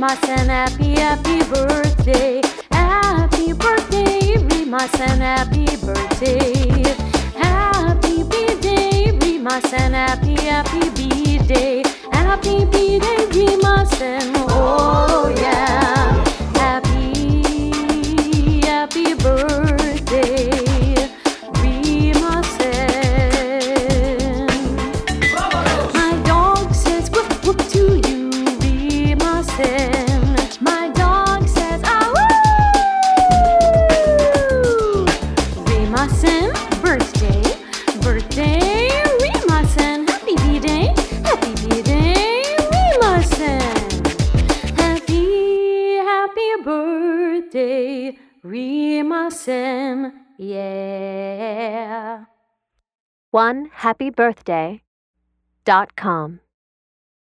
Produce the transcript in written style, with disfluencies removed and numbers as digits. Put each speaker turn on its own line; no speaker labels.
Rimasen, happy, happy birthday. Happy birthday, Rimasen, happy birthday. Happy B-Day, Rimasen, happy, happy B-Day. Happy B-Day, Rimasen, oh yeah. Happy, happy birthday, Rimasen. My dog says whoop whoop to you, Rimasen. My dog says ah woo. Rimasen, birthday, birthday, Rimasen. Happy B-Day, happy B-Day, Rimasen. Happy, happy birthday, Rimasen, yeah.
OneHappyBirthday.com